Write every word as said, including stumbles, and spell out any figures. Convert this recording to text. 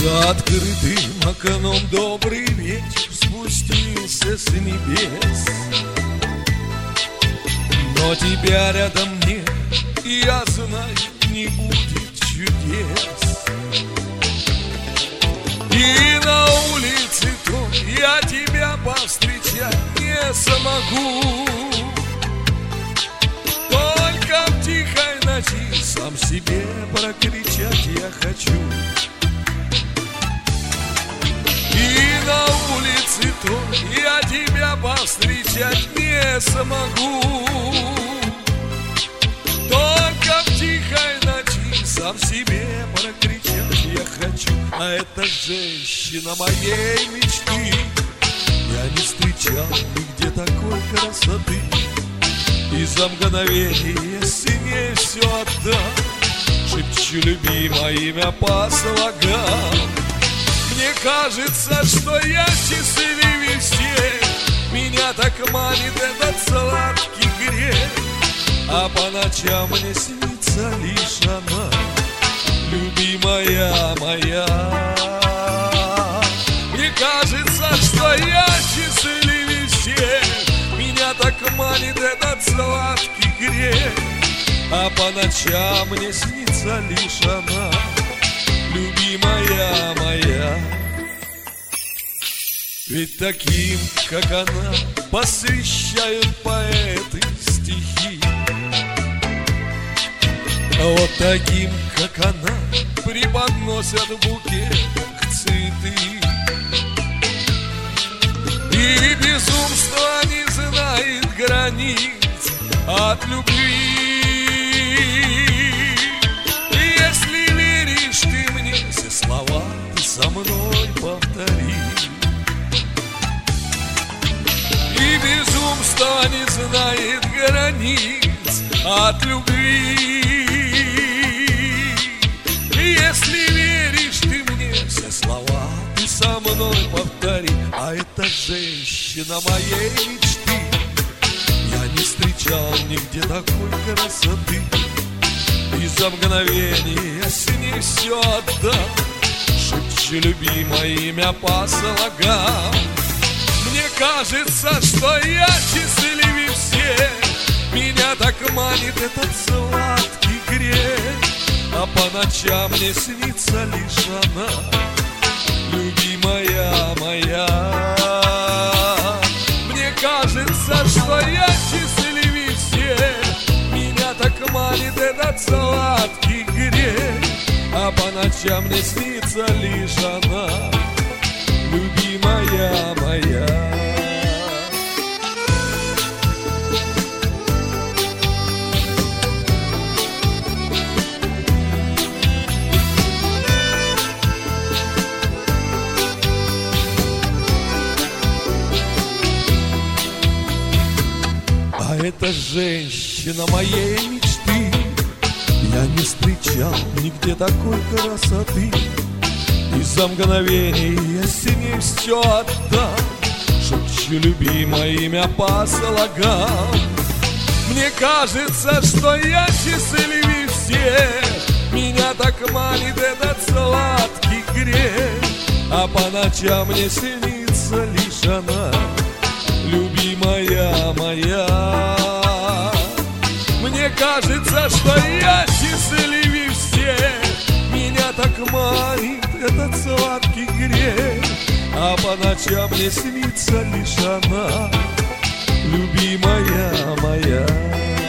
За открытым окном добрый вечер спустился с небес. Но тебя рядом нет, и я знаю, не будет чудес. И на улице то я тебя повстречать не смогу. Только в тихой ночи сам себе прокричать я хочу. И на улице то я тебя повстречать не смогу. Только в тихой ночи сам себе прокричать я хочу. А это женщина моей мечты. Я не встречал нигде такой красоты. И за мгновение с ней все отдам. Шепчу любимое имя по слогам. Мне кажется, что я счастливее всех. Меня так манит этот сладкий грех. А по ночам мне снится лишь она, любимая моя. Мне кажется, что я счастливее всех. Меня так манит этот сладкий грех. А по ночам мне снится лишь она, любимая моя. Ведь таким, как она, посвящают поэты стихи. А вот таким, как она, преподносят в букетах цветы. И безумство не знает границ от любви. Если веришь ты мне, все слова ты со мной повтори. И безумство не знает границ от любви. Если веришь ты мне, все слова ты со мной повтори. А это женщина моей мечты. Я не встречал нигде такой красоты. И за мгновение я с ней все отдам. Шепчу любимое имя по слогам. Мне кажется, что я счастливее всех. Меня так манит этот сладкий грех. А по ночам мне снится лишь она, любимая моя. Мне кажется, что я счастливее всех. Меня так манит этот сладкий грех. А по ночам мне снится лишь она, любимая моя. А это женщина моей мечты. Я не встречал нигде такой красоты. И за мгновение я с ней все отдам. Шепчу любимое имя по слогам. Мне кажется, что я счастливее всех. Меня так манит этот сладкий грех. А по ночам мне снится лишь она, любимая моя. Мне кажется, что я счастливее всех. Меня так манит этот сладкий грех. А по ночам мне снится лишь она, любимая моя.